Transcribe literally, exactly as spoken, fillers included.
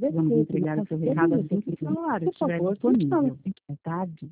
Vamos entregar o seu recado assim que o celular estiver disponível. É tarde.